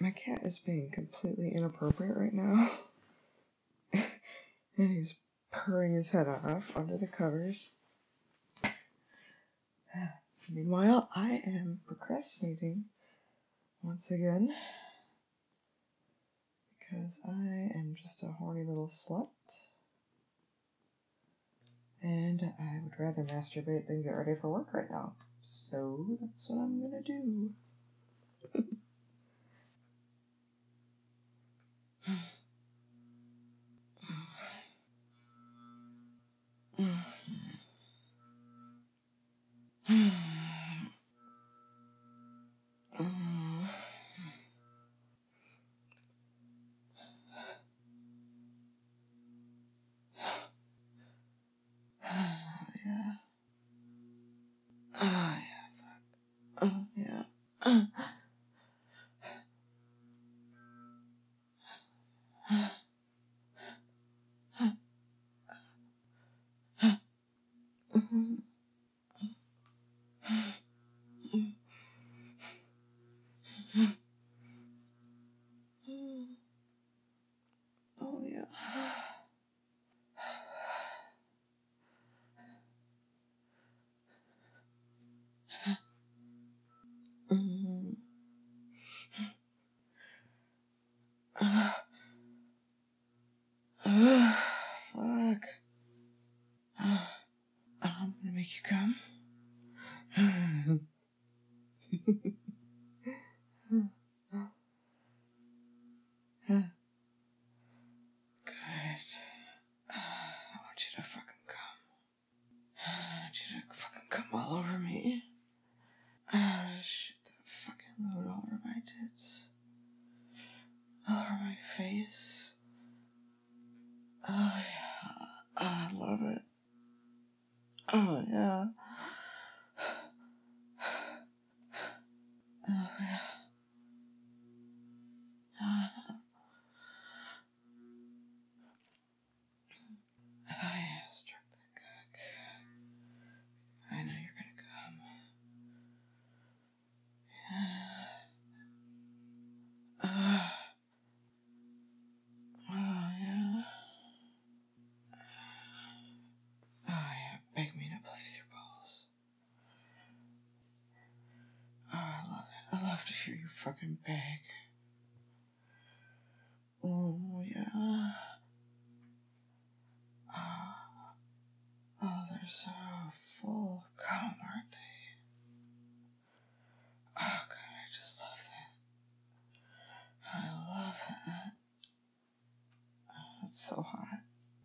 My cat is being completely inappropriate right now. And he's purring his head off under the covers. Meanwhile, I am procrastinating once again. Because I am just a horny little slut. And I would rather masturbate than get ready for work right now. So that's what I'm gonna do. Yeah. Oh, yeah, fuck. Oh, yeah. Oh, yeah. Fuck. I'm gonna make you come. Good. I want you to fucking come. I want you to fucking come all over me. Shoot that fucking load all over my tits. All over my face. Oh yeah. I love it. Oh yeah. Oh yeah. Oh yeah, stroke that cock. I know you're gonna come. Oh yeah. Oh yeah, beg me to play with your balls. Oh, I love it. I love to hear you fucking beg. Oh yeah. Oh, they're so full of cum, aren't they? Oh god, I just love that. I love that. Oh, it's so hot.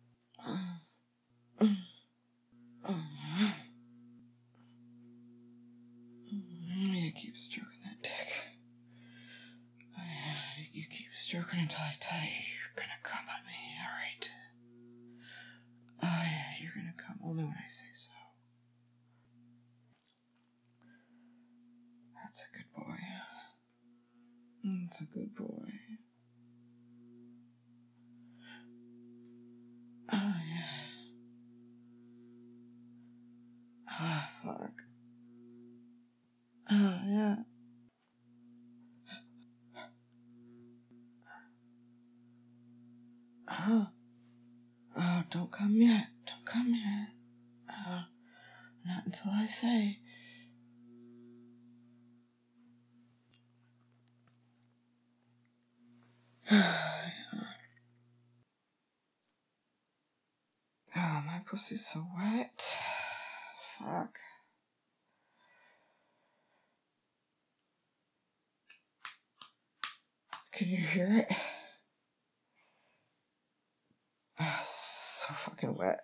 You keep stroking that dick. Oh, yeah, you keep stroking until I tell you you're gonna come at me, alright? Oh yeah, you're gonna come only when I say so. That's a good boy. That's a good boy. Oh yeah. Ah, fuck. Oh yeah. Oh, don't come yet. Don't come yet. Not until I say. Oh, my pussy's so wet. Fuck. Can you hear it? Oh, so fucking wet.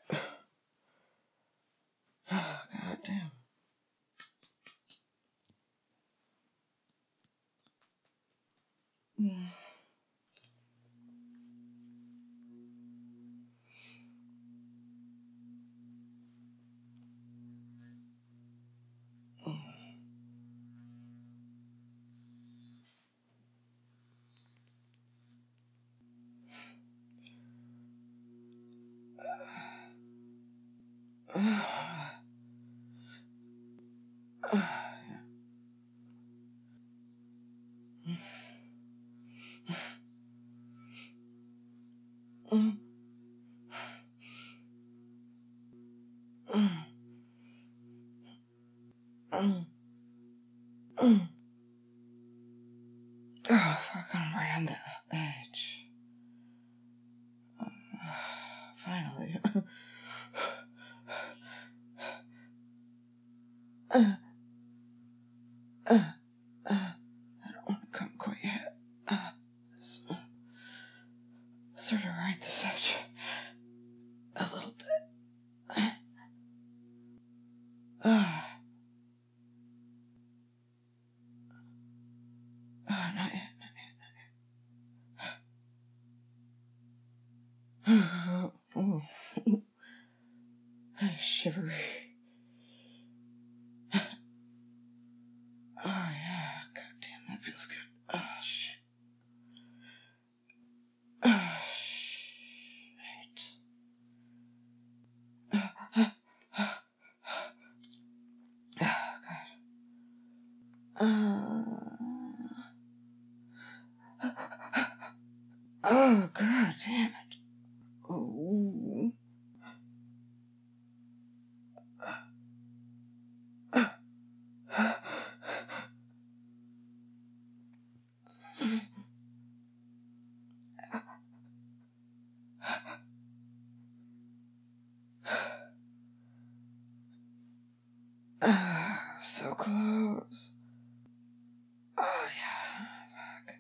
Oh, god damn. fuck, I'm right on the edge. Finally. I don't want to come quite yet. Sort of right this edge. A little bit. Not yet, not yet. Shivery. Oh yeah, goddamn, that feels good. Oh shit. Oh shit. Oh god. Oh god damn it. Ooh. So close. Oh yeah, fuck.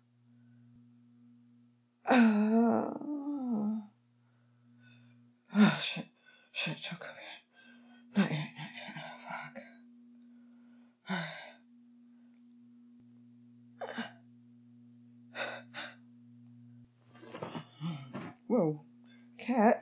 Oh shit, choke again. Not yet, fuck. Whoa, cat.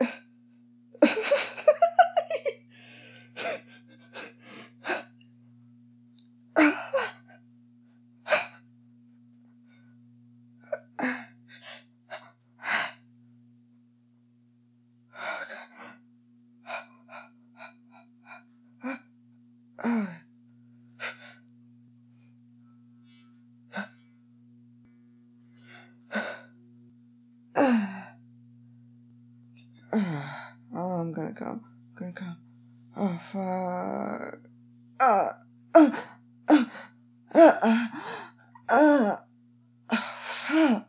Oh, I'm gonna come. Oh, fuck. Fuck.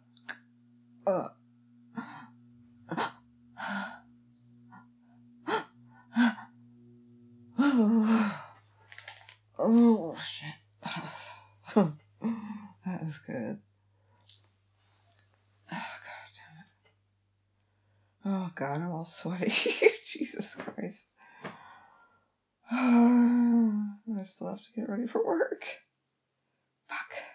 Oh, shit. That was good. Oh, god damn it. Oh, god, I'm all sweaty. Jesus Christ. I still have to get ready for work. Fuck.